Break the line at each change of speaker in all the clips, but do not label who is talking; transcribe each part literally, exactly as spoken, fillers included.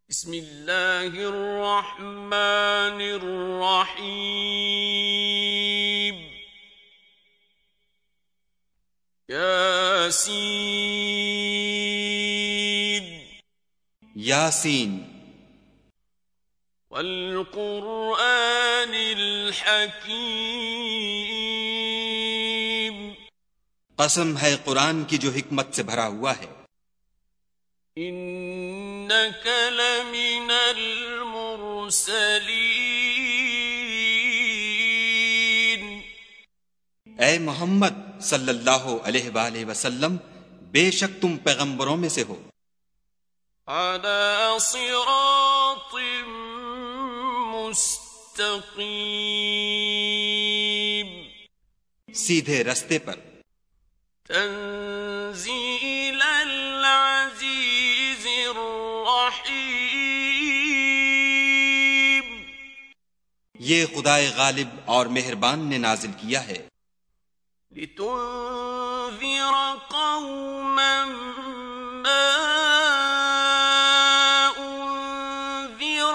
بسم اللہ الرحمن الرحیم یاسین
یاسین
والقرآن الحکیم
قسم ہے قرآن کی جو حکمت سے بھرا ہوا ہے.
انک لمن المرسلین
اے محمد صلی اللہ علیہ وآلہ وسلم بے شک تم پیغمبروں میں سے ہو.
علی صراط مستقیم
سیدھے رستے پر.
تنزیل العزیز الرحیم
یہ خدائے غالب اور مہربان نے نازل کیا ہے.
لتنذر قوما ما انذر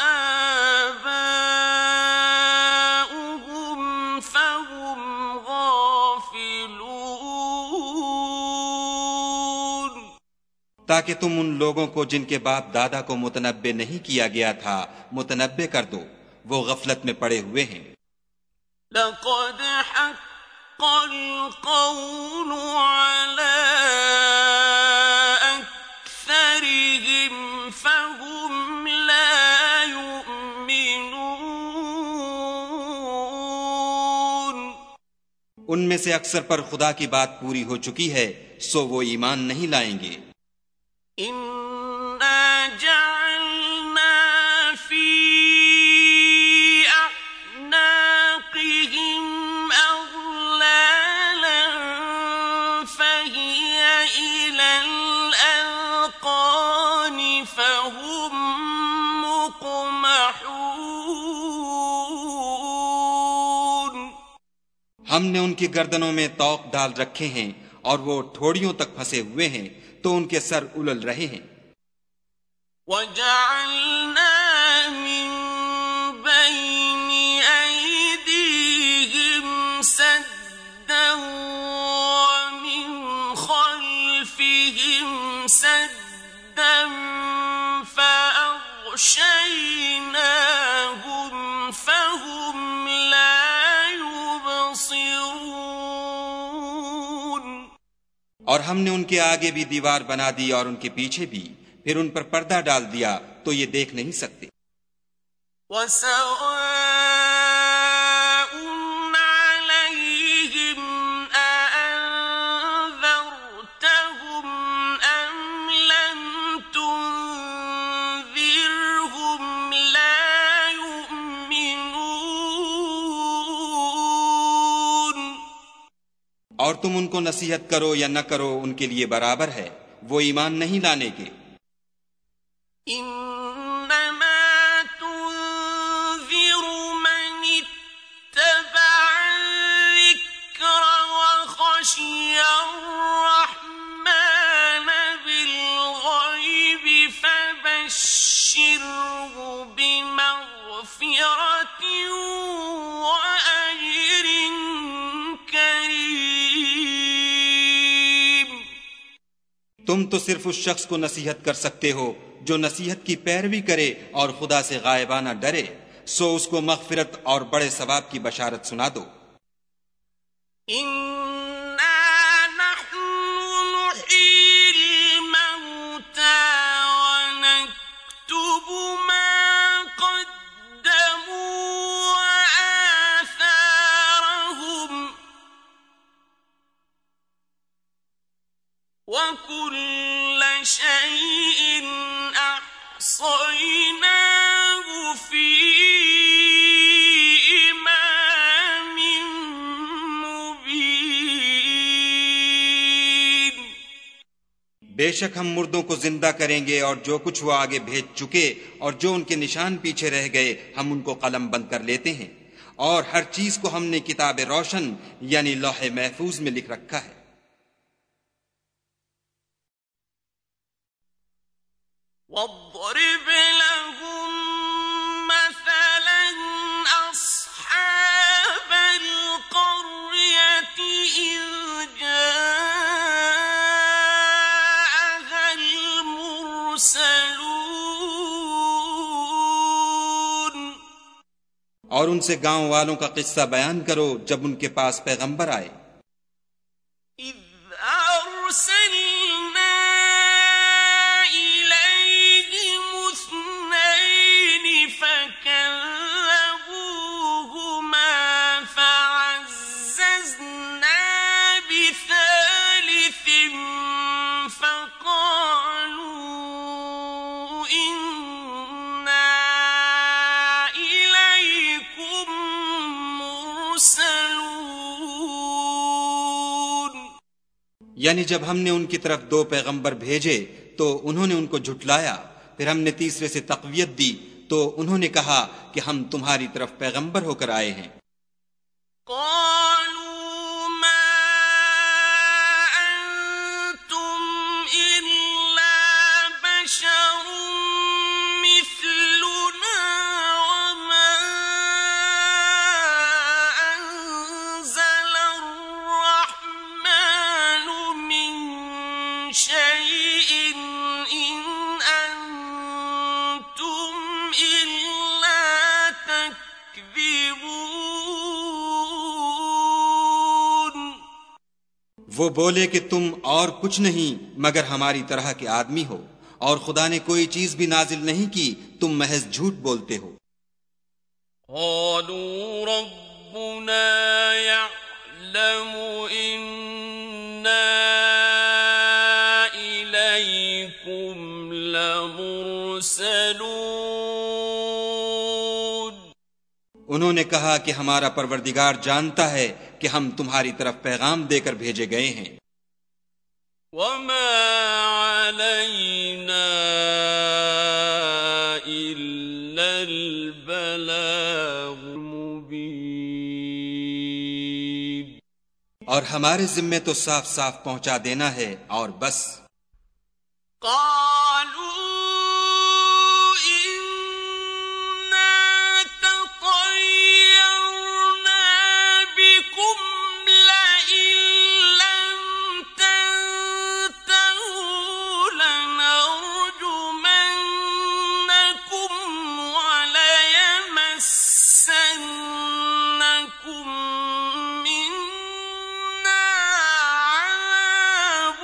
آباؤهم فهم غافلون
تاکہ تم ان لوگوں کو جن کے باپ دادا کو متنبع نہیں کیا گیا تھا متنبع کر دو، وہ غفلت میں پڑے ہوئے ہیں.
لقد حق القول على أكثرهم فهم لا يؤمنون
ان میں سے اکثر پر خدا کی بات پوری ہو چکی ہے سو وہ ایمان نہیں لائیں گے.
إنا جعلنا في أعناقهم أغلالا فهي إلى الأذقان فهم مقمحون
ہم نے ان کی گردنوں میں طوق ڈال رکھے ہیں اور وہ ٹھوڑیوں تک پھنسے ہوئے ہیں تو ان کے سر الل رہے ہیں.
وَجَعَلْنَا مِن بَيْنِ أَيْدِيهِمْ سَدًّا وَمِنْ خَلْفِهِمْ سَدًّا فَأَغْشَيْنَاهُمْ فَهُمْ لَا يُبْصِرُونَ
اور ہم نے ان کے آگے بھی دیوار بنا دی اور ان کے پیچھے بھی، پھر ان پر پردہ ڈال دیا تو یہ دیکھ نہیں سکتے.
وَسَوَاءٌ عَلَيْهِمْ أَأَنذَرْتَهُمْ أَمْ لَمْ تُنذِرْهُمْ لَا يُؤْمِنُونَ
اور تم ان کو نصیحت کرو یا نہ کرو ان کے لیے برابر ہے، وہ ایمان نہیں لانے کے.
إنما تنذر من اتبع الذكر وخشي الرحمن بالغيب فبشره بمغفرة وأجر كريم.
تم تو صرف اس شخص کو نصیحت کر سکتے ہو جو نصیحت کی پیروی کرے اور خدا سے غائبانہ ڈرے، سو اس کو مغفرت اور بڑے ثواب کی بشارت سنا دو.
إنا نحن نحيي الموتى ونكتب ما قدموا وآثارهم وكل شيء أحصيناه في إمام مبين.
بے شک ہم مردوں کو زندہ کریں گے اور جو کچھ وہ آگے بھیج چکے اور جو ان کے نشان پیچھے رہ گئے ہم ان کو قلم بند کر لیتے ہیں، اور ہر چیز کو ہم نے کتاب روشن یعنی لوح محفوظ میں لکھ رکھا ہے.
واضرب
اور ان سے گاؤں والوں کا قصہ بیان کرو جب ان کے پاس پیغمبر آئے۔
إِذْ أَرْسَلْنَا إِلَيْهِمُ اثْنَيْنِ فَكَذَّبُوهُمَا فَعَزَّزْنَا بِثَالِثٍ فَقَالُوا إِنَّا إِلَيْكُمْ مُرْسَلُونَ۔
یعنی جب ہم نے ان کی طرف دو پیغمبر بھیجے تو انہوں نے ان کو جھٹلایا، پھر ہم نے تیسرے سے تقویت دی تو انہوں نے کہا کہ ہم تمہاری طرف پیغمبر ہو کر آئے ہیں۔
قالوا ما أنتم إلا بشر مثلنا وما أنزل الرحمن من شيء إن أنتم إلا تكذبون۔
وہ بولے کہ تم اور کچھ نہیں مگر ہماری طرح کے آدمی ہو، اور خدا نے کوئی چیز بھی نازل نہیں کی، تم محض جھوٹ بولتے ہو۔
قالوا ربنا يعلم إنا إليكم لمرسلون۔
انہوں نے کہا کہ ہمارا پروردگار جانتا ہے کہ ہم تمہاری طرف پیغام دے کر بھیجے گئے ہیں۔
وما علينا إلا البلاغ المبين۔
اور ہمارے ذمے تو صاف صاف پہنچا دینا ہے اور بس۔
قالوا إنا تطيرنا بكم لئن لم تنتهوا لنرجمنكم وليمسنكم منا عذاب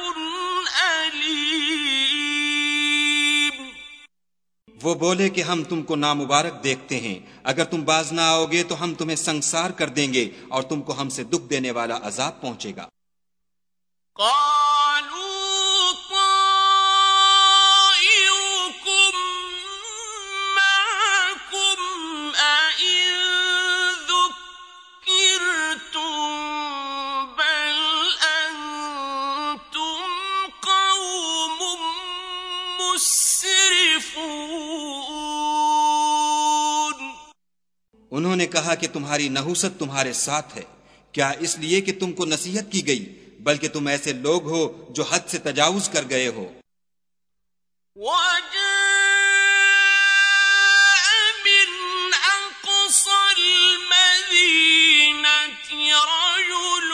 أليم۔
وہ بولے کہ ہم تم کو نامبارک دیکھتے ہیں، اگر تم باز نہ آؤ گے تو ہم تمہیں سنگسار کر دیں گے اور تم کو ہم سے دکھ دینے والا عذاب پہنچے گا۔
قالوا طائركم معكم أئن ذكرتم بل أنتم قوم مسرفون۔
انہوں نے کہا کہ تمہاری نحوست تمہارے ساتھ ہے، کیا اس لیے کہ تم کو نصیحت کی گئی، بلکہ تم ایسے لوگ ہو جو حد سے تجاوز کر گئے ہو۔
وجاء من أقصى المدينة رجل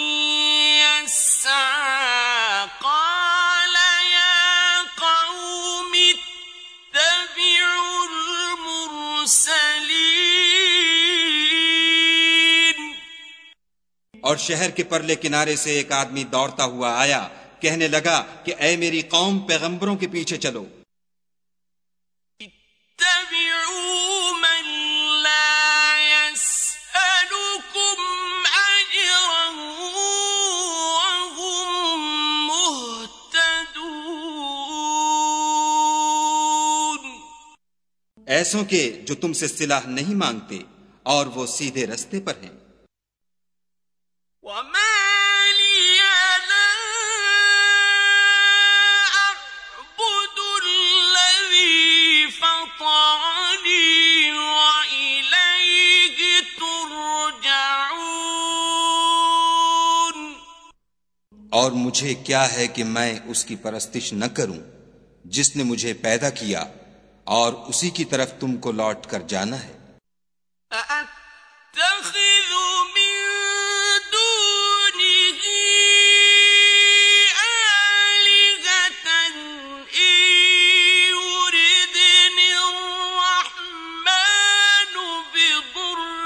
يسعى قال يا قوم اتبعوا المرسلين۔
اور شہر کے پرلے کنارے سے ایک آدمی دوڑتا ہوا آیا، کہنے لگا کہ اے میری قوم، پیغمبروں کے پیچھے چلو۔
اتبعوا من لا يسألكم أجرا وهم مهتدون۔
ایسوں کے جو تم سے صلہ نہیں مانگتے اور وہ سیدھے رستے پر ہیں۔
وما لي لا أعبد الذي فطرني وإليه ترجعون۔
اور مجھے کیا ہے کہ میں اس کی پرستش نہ کروں جس نے مجھے پیدا کیا، اور اسی کی طرف تم کو لوٹ کر جانا ہے۔
أأتخذ من دونه آلهة إن يردني الرحمن بضر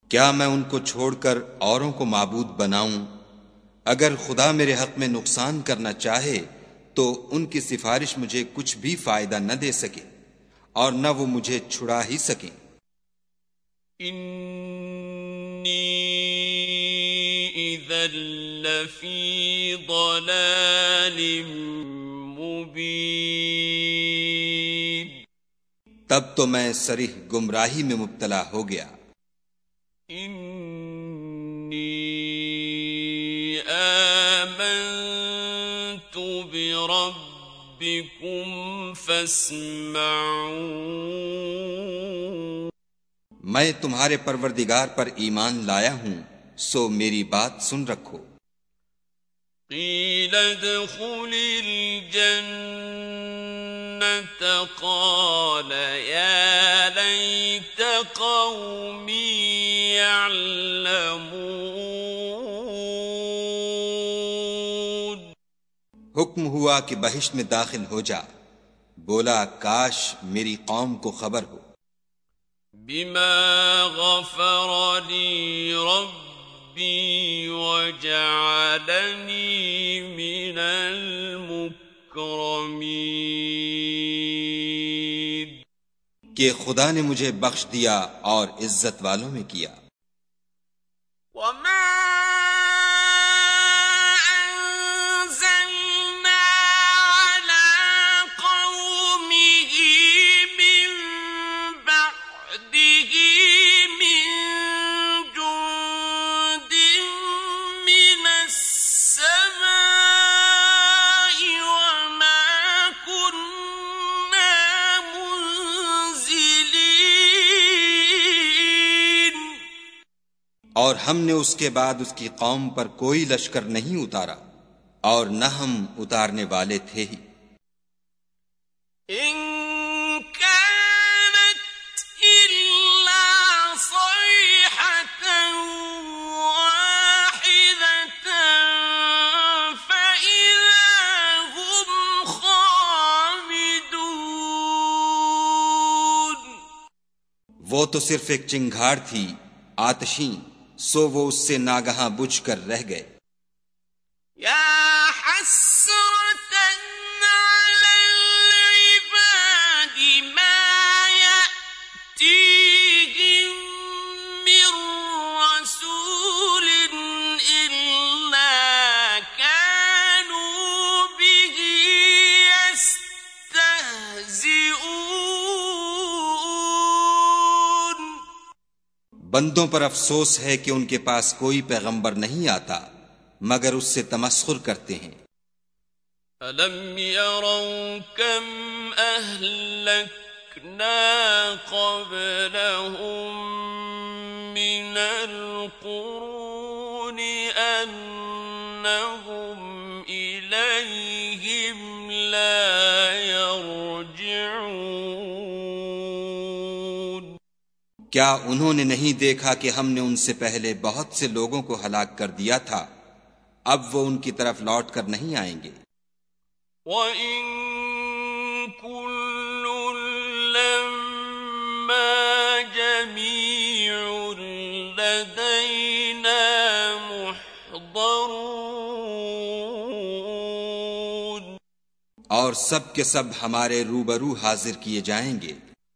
کیا میں ان کو چھوڑ کر اوروں کو معبود بناؤں؟ اگر خدا میرے حق میں نقصان کرنا چاہے تو ان کی سفارش مجھے کچھ بھی فائدہ نہ دے سکے اور نہ وہ مجھے چھڑا ہی سکیں۔
انی اذا لفی ضلال مبین،
تب تو میں صریح گمراہی میں مبتلا ہو گیا۔
انی آمنت بربکم فاسمعون،
میں تمہارے پروردگار پر ایمان لایا ہوں، سو میری بات سن رکھو۔
قیل ادخل الجنة قال یا لیت قومی یعلمون،
حکم ہوا کہ بہشت میں داخل ہو جا، بولا کاش میری قوم کو خبر ہو۔
بما غفر لی ربی وجعلنی من المکرمین،
کہ خدا نے مجھے بخش دیا اور عزت والوں میں کیا۔
وما انزلنا على قومه من بعده من جند من السماء وما كنا منزلين،
اور ہم نے اس کے بعد اس کی قوم پر کوئی لشکر نہیں اتارا اور نہ ہم اتارنے والے تھے ہی۔
إن كانت إلا صيحة واحدة فإذا هم خامدون،
وہ تو صرف ایک چنگھاڑ تھی آتشیں، سو وہ اس سے ناگہاں بجھ کر رہ گئے۔
يا حسرة على العباد ما يأتيهم من رسول إلا كانوا به يستهزئون،
بندوں پر افسوس ہے کہ ان کے پاس کوئی پیغمبر نہیں آتا مگر اس سے تمسخر کرتے ہیں۔
أَلَمْ يَرَوْا كَمْ أَهْلَكْنَا قَبْلَهُمْ مِنَ الْقُرُونِ أَنَّهُمْ إِلَيْهِمْ لَا يَرْجِعُونَ،
کیا انہوں نے نہیں دیکھا کہ ہم نے ان سے پہلے بہت سے لوگوں کو ہلاک کر دیا تھا، اب وہ ان کی طرف لوٹ کر نہیں آئیں گے۔
وَإِن كُلٌّ لَّمَّا جَمِيعٌ لَّدَيْنَا مُحْضَرُونَ،
اور سب کے سب ہمارے روبرو حاضر کیے جائیں گے۔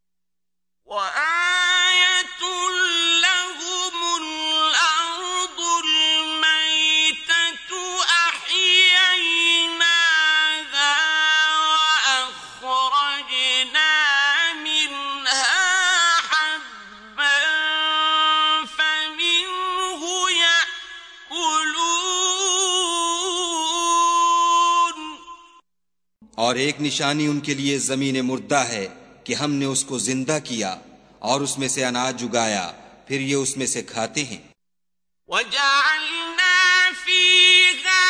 وَآيَةٌ لَّهُمُ الْأَرْضُ الْمَيْتَةُ أَحْيَيْنَاهَا وَأَخْرَجْنَا مِنْهَا حَبًّا فَمِنْهُ يَأْكُلُونَ،
اور ایک نشانی ان کے لیے زمین مردہ ہے کہ ہم نے اس کو زندہ کیا اور اس میں سے اناج اگایا، پھر یہ اس میں سے کھاتے ہیں۔
وَجَعَلْنَا فِيهَا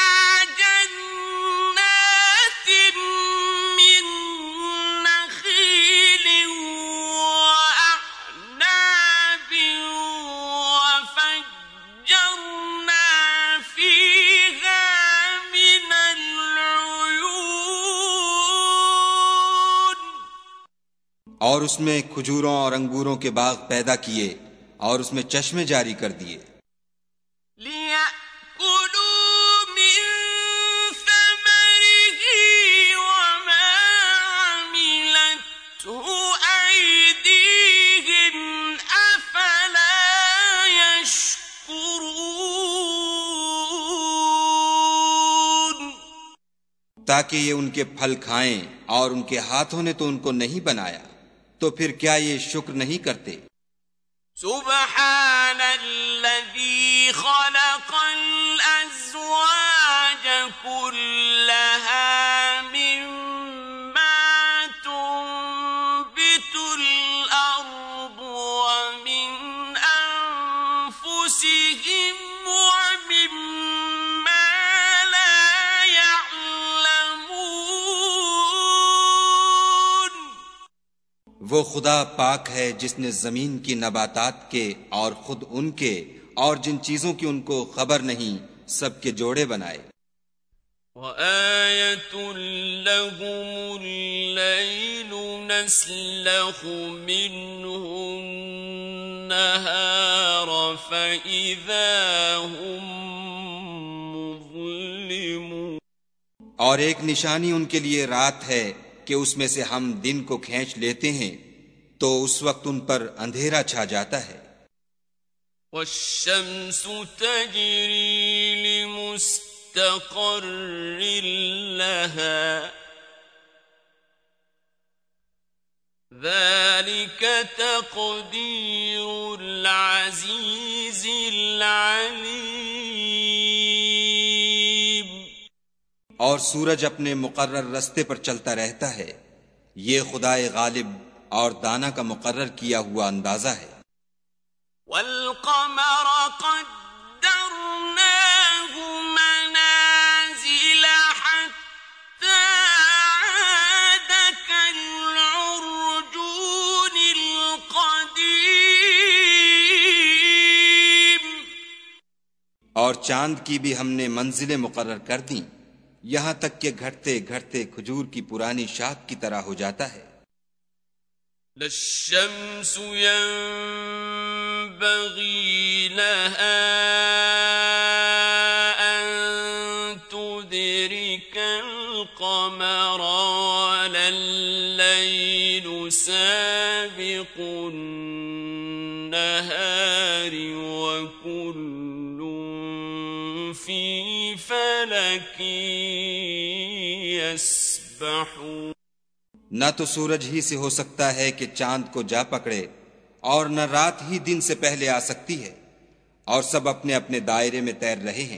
جَنَّاتٍ مِّن نَّخِيلٍ وَأَعْنَابٍ وَفَجَّرْنَا فِيهَا مِنَ الْعُيُونِ،
اور اس میں کھجوروں اور انگوروں کے باغ پیدا کیے اور اس میں چشمے جاری کر دیے
لِيَأْكُلُوا مِن ثَمَرِهِ وَمَا عَمِلَتْهُ أَيْدِيهِمْ أَفَلَا يَشْكُرُونَ
تاکہ یہ ان کے پھل کھائیں، اور ان کے ہاتھوں نے تو ان کو نہیں بنایا، تو پھر کیا یہ شکر نہیں کرتے؟
سبحان الذي خلق الأزواج كلها مما تنبت الأرض ومن أنفسهم ومما لا يعلمون
وہ خدا پاک ہے جس نے زمین کی نباتات کے اور خود ان کے اور جن چیزوں کی ان کو خبر نہیں سب کے جوڑے بنائے۔
وَآيَةٌ لَهُمُ اللَّيْلُ نَسْلَخُ مِنْهُ النَّهَارَ فَإِذَا هُمْ مُظْلِمُونَ
اور ایک نشانی ان کے لیے رات ہے کہ اس میں سے ہم دن کو کھینچ لیتے ہیں تو اس وقت ان پر اندھیرا چھا جاتا ہے۔
وَالشَّمْسُ تَجْرِي لِمُسْتَقَرٍّ لَهَا ذَلِكَ تَقْدِيرُ الْعَزِيزِ الْعَلِيمِ
اور سورج اپنے مقرر رستے پر چلتا رہتا ہے، یہ خدائے غالب اور دانا کا مقرر کیا ہوا اندازہ ہے۔
وَالْقَمَرَ قَدَّرْنَاهُ مَنَازِلَ حَتَّى عَادَ كَالْعُرْجُونِ الْقَدِيمِ
اور چاند کی بھی ہم نے منزلیں مقرر کر دیں، یہاں تک کہ گھٹتے گھٹتے کھجور کی پرانی شاخ کی طرح ہو جاتا ہے۔
لَلشَّمْسُ يَنبَغِي لَهَا أَن تُدْرِكَ الْقَمَرَ وَلَا اللَّيْلُ سَابِقُ النَّهَارِ وَكُلٌّ فِي فَلَكٍ يَسْبَحُونَ
نہ تو سورج ہی سے ہو سکتا ہے کہ چاند کو جا پکڑے، اور نہ رات ہی دن سے پہلے آ سکتی ہے، اور سب اپنے اپنے دائرے میں تیر رہے ہیں۔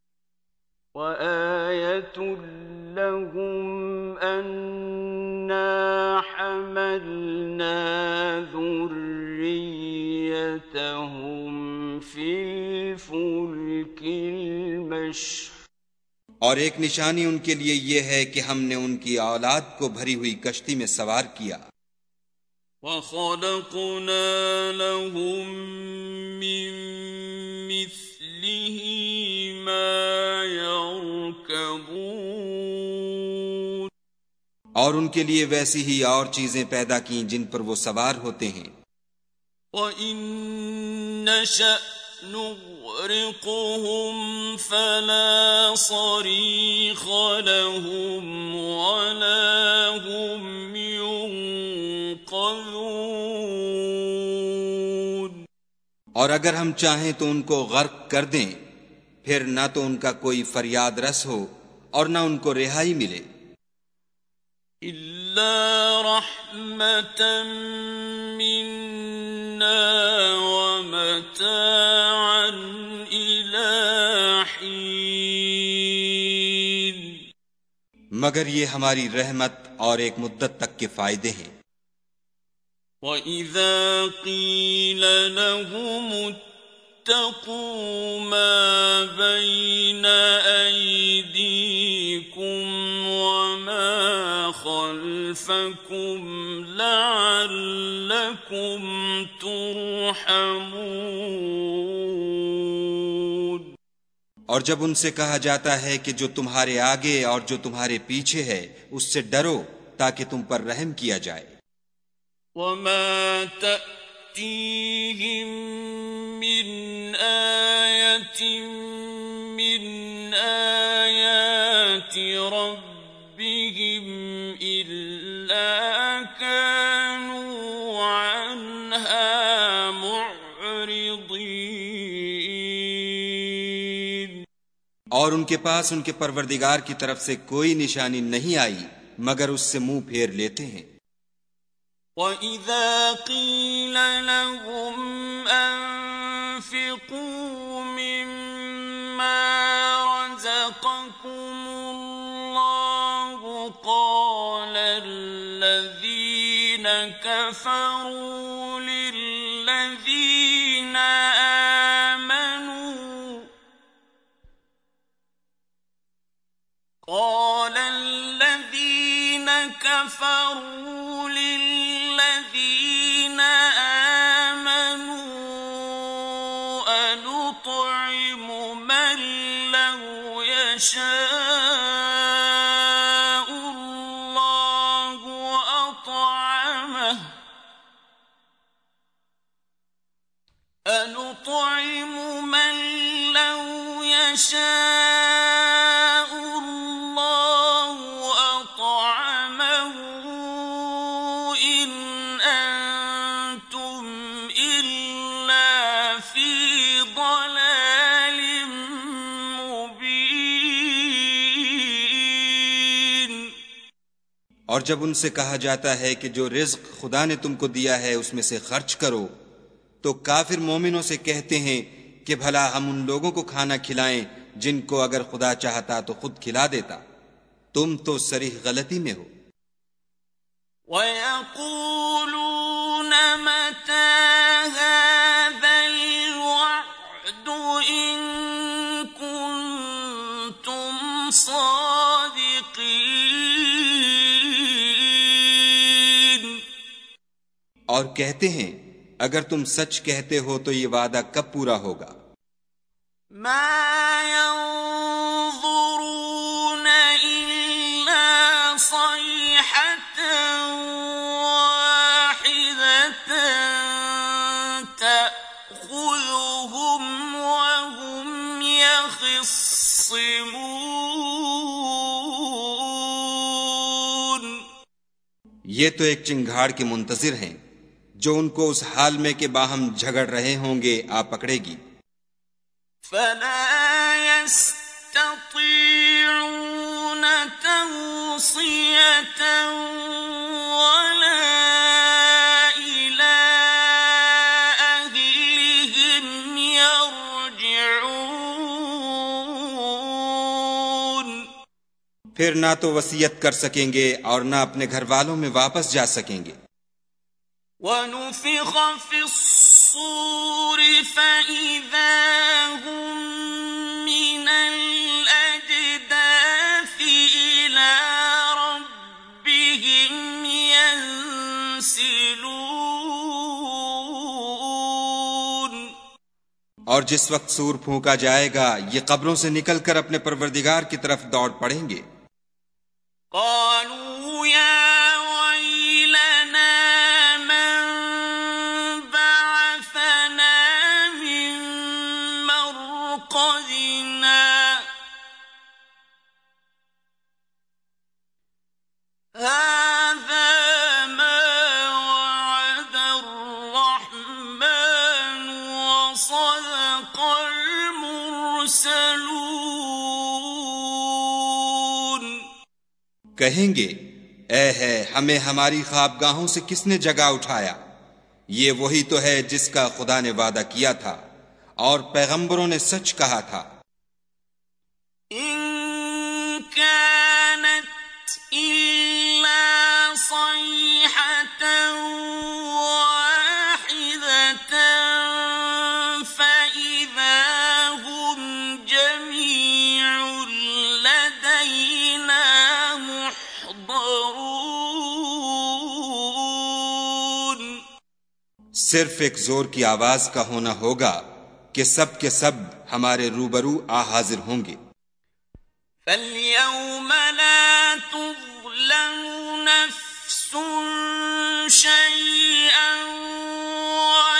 وَآيَةٌ لَهُمْ أَنَّا حَمَلْنَا ذُرِّيَّتَهُمْ فِي الْفُلْكِ الْمَشْحُونِ
اور ایک نشانی ان کے لیے یہ ہے کہ ہم نے ان کی اولاد کو بھری ہوئی کشتی میں سوار کیا۔
وَخَلَقْنَا لَهُم مِّن مِّثْلِهِ مَا يَرْكَبُونَ
اور ان کے لیے ویسی ہی اور چیزیں پیدا کیں جن پر وہ سوار ہوتے ہیں۔
وَإِن نَّشَأْ نُغْرِقْهُمْ فَلَا صَرِيخَ لَهُمْ وَلَا هُمْ يُنقَذُونَ
اور اگر ہم چاہیں تو ان کو غرق کر دیں، پھر نہ تو ان کا کوئی فریاد رس ہو اور نہ ان کو رہائی ملے۔
إِلَّا رَحْمَةً مِّنَّا وَمَتَاعًا إِلَىٰ حِينٍ
مگر یہ ہماری رحمت اور ایک مدت تک کے فائدے ہیں۔
وَإِذَا قِيلَ لَهُمُ اتَّقُوا مَا بَيْنَ أَيْدِيكُمْ وَمَا خَلْفَكُمْ لَعَلَّكُمْ تُرْحَمُونَ
اور جب ان سے کہا جاتا ہے کہ جو تمہارے آگے اور جو تمہارے پیچھے ہے اس سے ڈرو تاکہ تم پر رحم کیا جائے۔
وَمَا تَأْتِيهِم تأتيهم من آية من آيات ربهم إلا كانوا عنها معرضين.
اور ان کے پاس ان کے پروردگار کی طرف سے کوئی نشانی نہیں آئی مگر اس سے منہ پھیر لیتے ہیں.
وَإِذَا قِيلَ لَهُمْ أَنفِقُوا مِمَّا رَزَقَكُمُ اللَّهُ قَالَ الَّذِينَ كَفَرُوا لِلَّذِينَ آمَنُوا قَالَ الَّذِينَ كَفَرُوا لِلَّذِينَ آمَنُوا أَنُطْعِمُ مَن لَّوْ يَشَاءُ اللَّهُ أَطْعَمَهُ أَنُطْعِمُ مَن لَّوْ يَشَاءُ اللَّهُ أَطْعَمَهُ إِنْ أَنتُمْ إِلَّا فِي ضَلَالٍ مُبِينٍ.
اور جب ان سے کہا جاتا ہے کہ جو رزق خدا نے تم کو دیا ہے اس میں سے خرچ کرو تو کافر مومنوں سے کہتے ہیں کہ بھلا ہم ان لوگوں کو کھانا کھلائیں جن کو اگر خدا چاہتا تو خود کھلا دیتا. تم تو صریح غلطی میں ہو.
وَيَقُولُونَ مَتَى هَذَا الْوَعْدُ إِن كُنتُمْ صَادِقِينَ.
اور کہتے ہیں اگر تم سچ کہتے ہو تو یہ وعدہ کب پورا ہوگا؟
مَا يَنظُرُونَ إِلَّا صَيْحَةً وَاحِدَةً تَأْخُذُهُمْ وَهُمْ يَخِصِّمُونَ.
یہ تو ایک چنگھاڑ کے منتظر ہیں جو ان کو اس حال میں کہ باہم جھگڑ رہے ہوں گے آ پکڑے گی.
فَلَا يَسْتَطِيعُونَ تَوْصِيَةً وَلَا إِلَىٰ أَهْلِهِمْ يَرْجِعُونَ.
پھر نہ تو وصیت کر سکیں گے اور نہ اپنے گھر والوں میں واپس جا سکیں گے.
وَنُفِخَ فِي الصُّورِ فَإِذَا هُم مِّنَ الْأَجْدَاثِ إِلَىٰ رَبِّهِمْ يَنسِلُونَ.
اور جس وقت سور پھونکا جائے گا یہ قبروں سے نکل کر اپنے پروردگار کی طرف دوڑ پڑیں گے.
قَالُوا يَا
کہیں گے اے ہے ہمیں ہماری خوابگاہوں سے کس نے جگا اٹھایا. یہ وہی تو ہے جس کا خدا نے وعدہ کیا تھا اور پیغمبروں نے سچ کہا تھا.
إِن كَانَتْ إِلَّا صَيْحَةً وَاحِدَةً فَإِذَا هُمْ جَمِيعٌ لَدَيْنَا مُحْضَرُونَ.
صرف ایک زور کی آواز کا ہونا ہوگا کہ سب کے سب ہمارے روبرو آ حاضر ہوں گے.
فَالْيَوْمَ لَا تُظْلَمُ نَفْسٌ شَيْئًا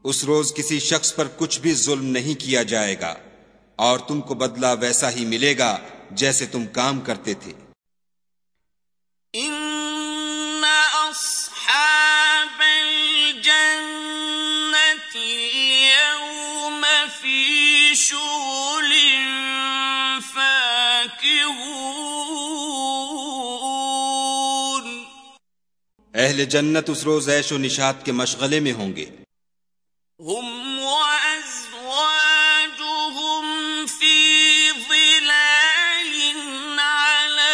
اس روز کسی شخص پر کچھ بھی ظلم نہیں کیا جائے گا، اور تم کو بدلہ ویسا ہی ملے گا جیسے تم کام کرتے تھے۔
ان اصحاب الجنة اليوم في شغل فاكهون،
اہل جنت اس روز عیش و نشاط کے مشغلے میں ہوں گے۔
هم وازواجهم في ظلال على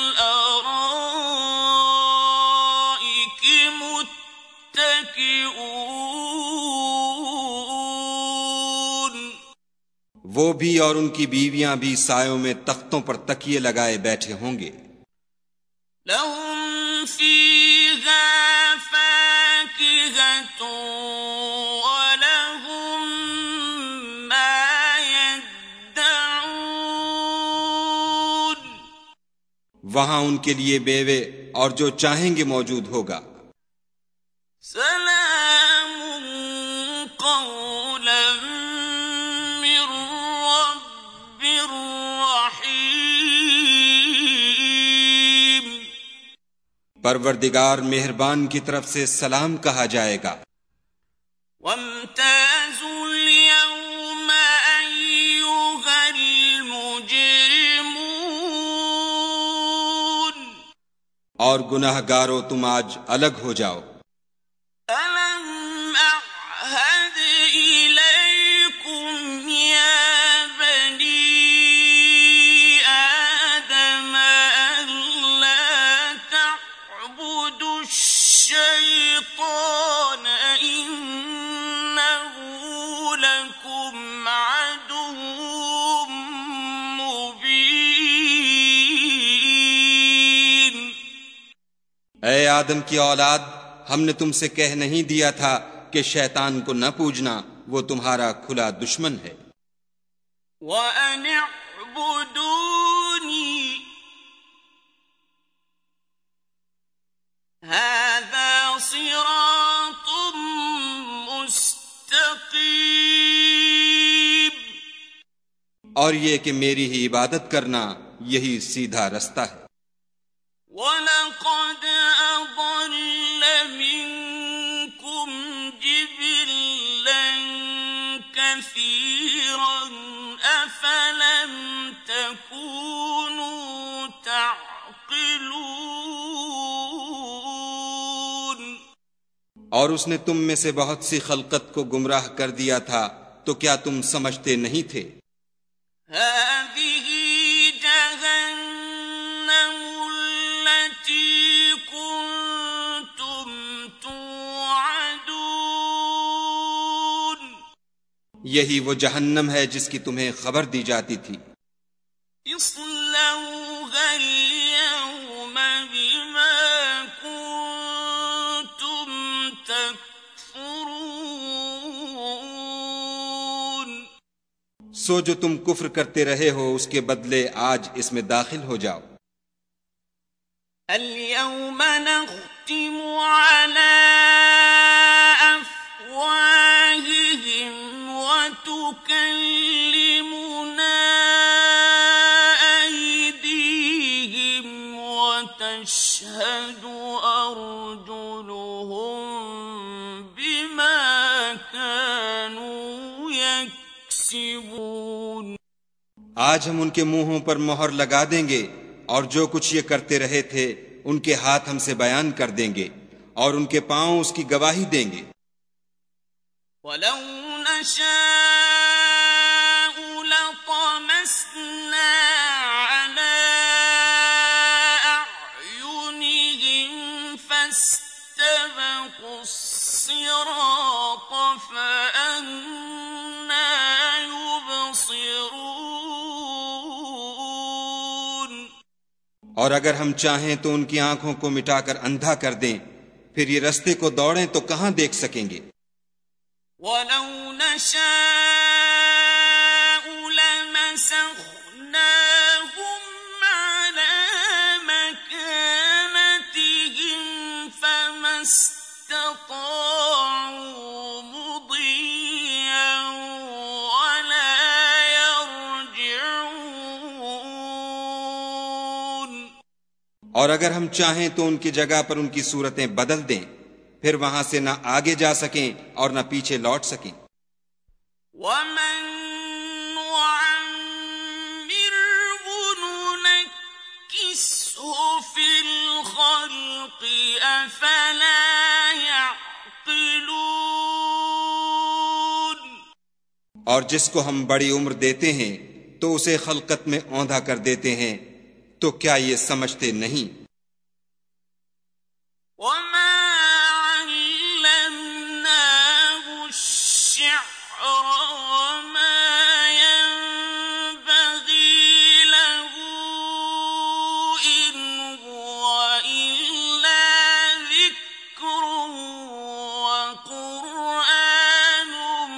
الارائك متكئون،
وہ بھی اور ان کی بیویاں بھی سایوں میں تختوں پر تکیے لگائے بیٹھے ہوں گے۔
لهم فيها فاكهة ولهم ما يدعون،
وہاں ان کے لیے بیوے اور جو چاہیں گے موجود ہوگا۔
سلام قولا من رب رحیم،
پروردگار مہربان کی طرف سے سلام کہا جائے گا۔
وامتازوا اليوم أيها المجرمون،
اور گناہ گارو تم آج الگ ہو جاؤ۔
ألم أعهد إليكم يا بني آدم ألا تعبدوا الشيطان إنه لكم عدو مبين،
اے آدم کی اولاد، ہم نے تم سے کہہ نہیں دیا تھا کہ شیطان کو نہ پوجنا، وہ تمہارا کھلا دشمن ہے۔
وَأَنِ اعْبُدُونِي هَذَا صِرَاطٌ مُسْتَقِيمٌ،
اور یہ کہ میری ہی عبادت کرنا یہی سیدھا رستہ ہے۔
وَلَقَدْ أَضَلَّ مِنكُمْ جِبِلًّا كَثِيرًا أَفَلَمْ تَكُونُوا تَعْقِلُونَ،
اور اس نے تم میں سے بہت سی خلقت کو گمراہ کر دیا تھا، تو کیا تم سمجھتے نہیں تھے؟
هَذِهِ جَهَنَّمُ الَّتِي كُنتُمْ تُوعَدُونَ،
یہی وہ جہنم ہے جس کی تمہیں خبر دی جاتی تھی۔
اصلوها اليوم بما كنتم تكفرون،
سو جو تم کفر کرتے رہے ہو اس کے بدلے آج اس میں داخل ہو جاؤ۔
اليوم نختم على أفواههم وتكلمنا أيديهم وتشهد أرجلهم بما كانوا يكسبون،
آج ہم ان کے منہوں پر مہر لگا دیں گے، اور جو کچھ یہ کرتے رہے تھے ان کے ہاتھ ہم سے بیان کر دیں گے، اور ان کے پاؤں اس کی گواہی دیں گے۔
وَلَوْ نَشَاءُ لَطَمَسْنَا عَلَىٰ أَعْيُنِهِمْ فَاسْتَبَقُوا الصِّرَاطَ فَأَنَّىٰ يُبْصِرُونَ،
اور اگر ہم چاہیں تو ان کی آنکھوں کو مٹا کر اندھا کر دیں، پھر یہ رستے کو دوڑیں تو کہاں دیکھ سکیں گے۔
وَلَوْ نَشَاءُ لَمَسَخْنَاهُمْ عَلَىٰ مَكَانَتِهِمْ فَمَا اسْتَطَاعُوا مُضِيًّا،
اور اگر ہم چاہیں تو ان کی جگہ پر ان کی صورتیں بدل دیں، پھر وہاں سے نہ آگے جا سکیں اور نہ پیچھے لوٹ سکیں۔
وَمَن نُعَمِّرْهُ نُنَكِّسْهُ فِي الْخَلْقِ أَفَلَا يَعْقِلُونَ۔
اور جس کو ہم بڑی عمر دیتے ہیں تو اسے خلقت میں اوندھا کر دیتے ہیں، تو کیا یہ سمجھتے نہیں؟
وَمَا عَلَّمْنَاهُ الشِّعْرَ وَمَا يَنبَغِي لَهُ إِنْ هُوَ إِلَّا ذِكْرٌ وَقُرْآنٌ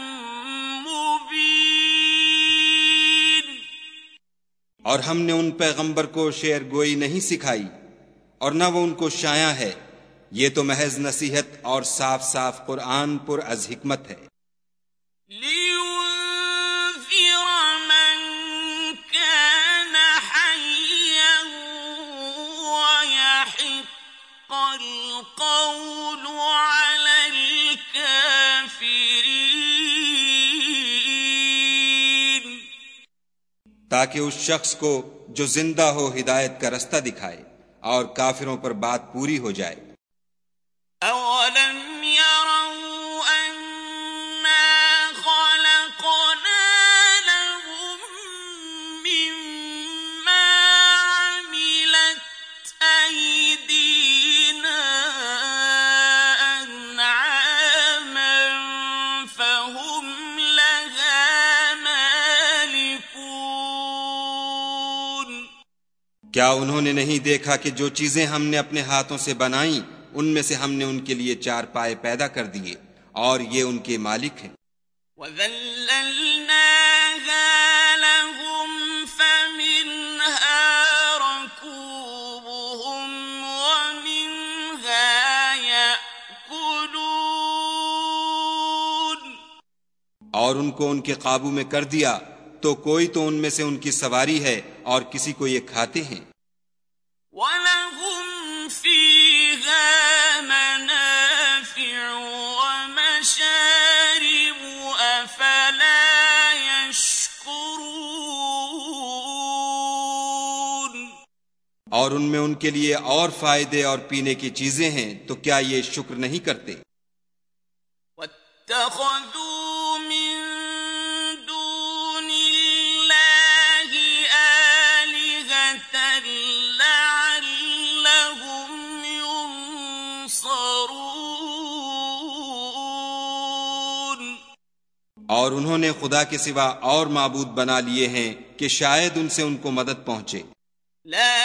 مُبِينٌ۔
اور ہم نے ان پیغمبر کو شعر گوئی نہیں سکھائی اور نہ وہ ان کو شایع ہے، یہ تو محض نصیحت اور صاف صاف قرآن پر از حکمت ہے۔
لِيُنذِرَ مَن كَانَ حَيًّا وَيَحِقَّ الْقَوْلُ عَلَى الْكَافِرِينَ۔
تاکہ اس شخص کو جو زندہ ہو ہدایت کا رستہ دکھائے اور کافروں پر بات پوری ہو جائے۔
أَوَلَمْ يَرَوْا أَنَّا خَلَقْنَا لَهُم مِّمَّا عَمِلَتْ أَيْدِينَا أَنْعَامًا فَهُمْ لَهَا مَالِكُونَ۔
کیا انہوں نے نہیں دیکھا کہ جو چیزیں ہم نے اپنے ہاتھوں سے بنائیں ان میں سے ہم نے ان کے لیے چار پائے پیدا کر دیے اور یہ ان کے مالک ہیں۔
وَذَلَّلْنَاهَا لَهُمْ فَمِنْهَا رَكُوبُهُمْ وَمِنْهَا يَأْكُلُونَ۔
اور ان کو ان کے قابو میں کر دیا تو کوئی تو ان میں سے ان کی سواری ہے اور کسی کو یہ کھاتے ہیں۔
وَلَهُمْ فِيهَا مَنَافِعُ وَمَشَارِبُ أَفَلَا يَشْكُرُونَ۔
اور ان میں ان کے لیے اور فائدے اور پینے کی چیزیں ہیں تو کیا یہ شکر نہیں کرتے؟
وَاتَّخَذُوا مِن دُونِ اللَّهِ آلِهَةً لَعَلَّهُمْ يُنصَرُونَ۔
اور انہوں نے خدا کے سوا اور معبود بنا لیے ہیں کہ شاید ان سے ان کو مدد پہنچے۔
لا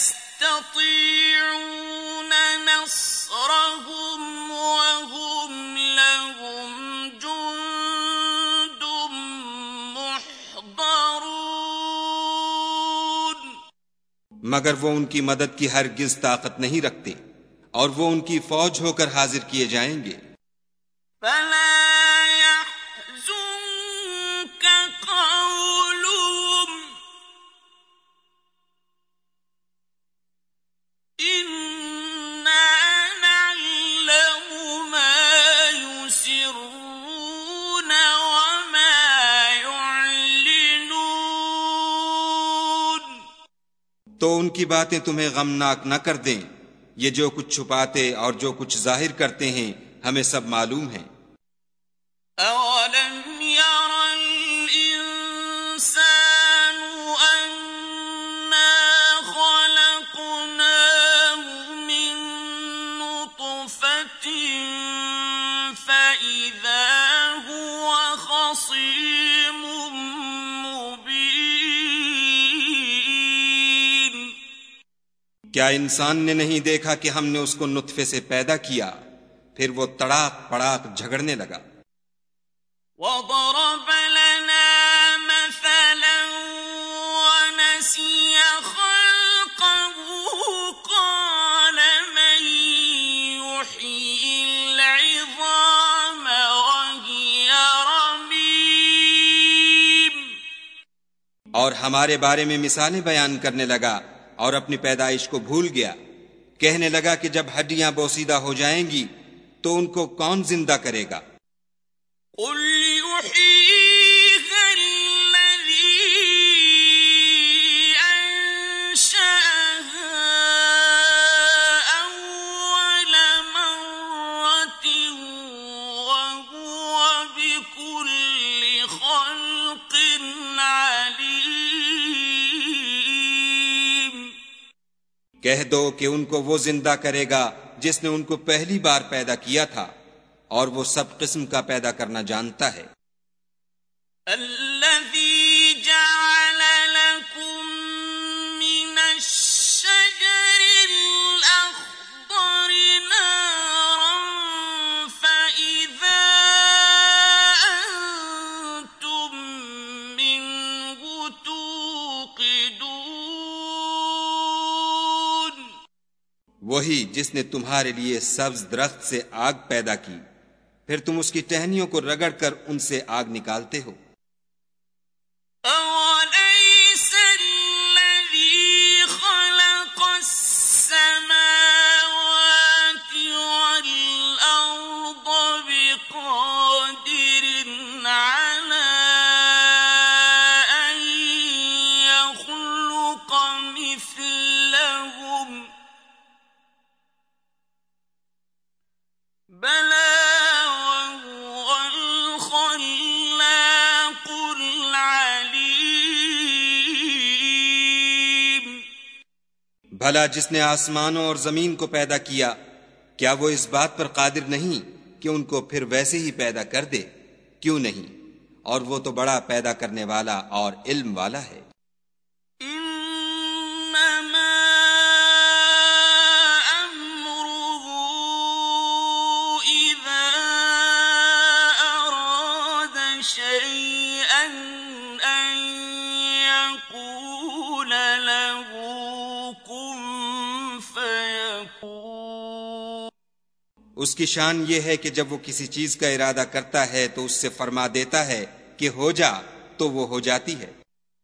يستطيعون نصرهم وهم لهم جند محضرون۔
مگر وہ ان کی مدد کی ہرگز طاقت نہیں رکھتے اور وہ ان کی فوج ہو کر حاضر کیے جائیں گے۔
فلا يحزنك قولهم إنا نعلم ما يسرون وما يعلنون۔
تو ان کی باتیں تمہیں غمناک نہ کر دیں، یہ جو کچھ چھپاتے اور جو کچھ ظاہر کرتے ہیں ہمیں سب معلوم ہے۔
أَوَلَمْ يَرَ الْإِنسَانُ أَنَّا خَلَقْنَاهُ مِن نُّطْفَةٍ فَإِذَا هُوَ خَصِيمٌ مُّبِينٌ۔
کیا انسان نے نہیں دیکھا کہ ہم نے اس کو نطفے سے پیدا کیا، پھر وہ تڑاک پڑاک جھگڑنے لگا۔
وَضَرَبَ لَنَا مَثَلًا وَنَسِيَ خَلْقَهُ قَالَ مَن يُحْيِي الْعِظَامَ وَهِيَ رَمِيمٌ۔
اور ہمارے بارے میں مثالیں بیان کرنے لگا اور اپنی پیدائش کو بھول گیا. کہنے لگا کہ جب ہڈیاں بوسیدہ ہو جائیں گی تو ان کو کون زندہ کرے گا؟
قل يحييها الذي أنشأها أول مرة وهو بكل خلق عليم.
کہہ دو کہ ان کو وہ زندہ کرے گا جس نے ان کو پہلی بار پیدا کیا تھا، اور وہ سب قسم کا پیدا کرنا جانتا ہے.
الذي جعل لكم من الشجر الأخضر نارا فإذا أنتم منه توقدون.
وہی جس نے تمہارے لیے سبز درخت سے آگ پیدا کی، پھر تم اس کی ٹہنیوں کو رگڑ کر ان سے آگ نکالتے ہو.
أَوَلَيْسَ الَّذِي خَلَقَ السَّمَاوَاتِ وَالْأَرْضَ بِقَادِرٍ عَلَىٰ أَن يَخْلُقَ مِثْلَهُم ۚ بَلَىٰ وَهُوَ الْخَلَّاقُ الْعَلِيمُ.
بھلا جس نے آسمانوں اور زمین کو پیدا کیا، کیا وہ اس بات پر قادر نہیں کہ ان کو پھر ویسے ہی پیدا کر دے؟ کیوں نہیں، اور وہ تو بڑا پیدا کرنے والا اور علم والا ہے.
إنما أمره إذا أراد شيئا أن يقول له كن فيكون.
اس کی شان یہ ہے کہ جب وہ کسی چیز کا ارادہ کرتا ہے تو اس سے فرما دیتا ہے کہ ہو جا، تو وہ ہو جاتی ہے.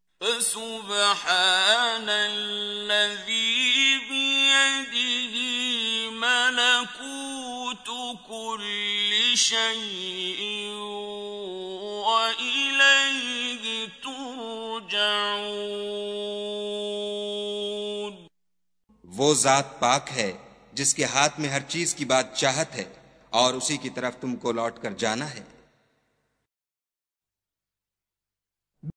فسبحان الذي بيده ملكوت كل شيء وإليه ترجعون.
وہ ذات پاک ہے جس کے ہاتھ میں ہر چیز کی بات چاہت ہے، اور اسی کی طرف تم کو لوٹ کر جانا ہے.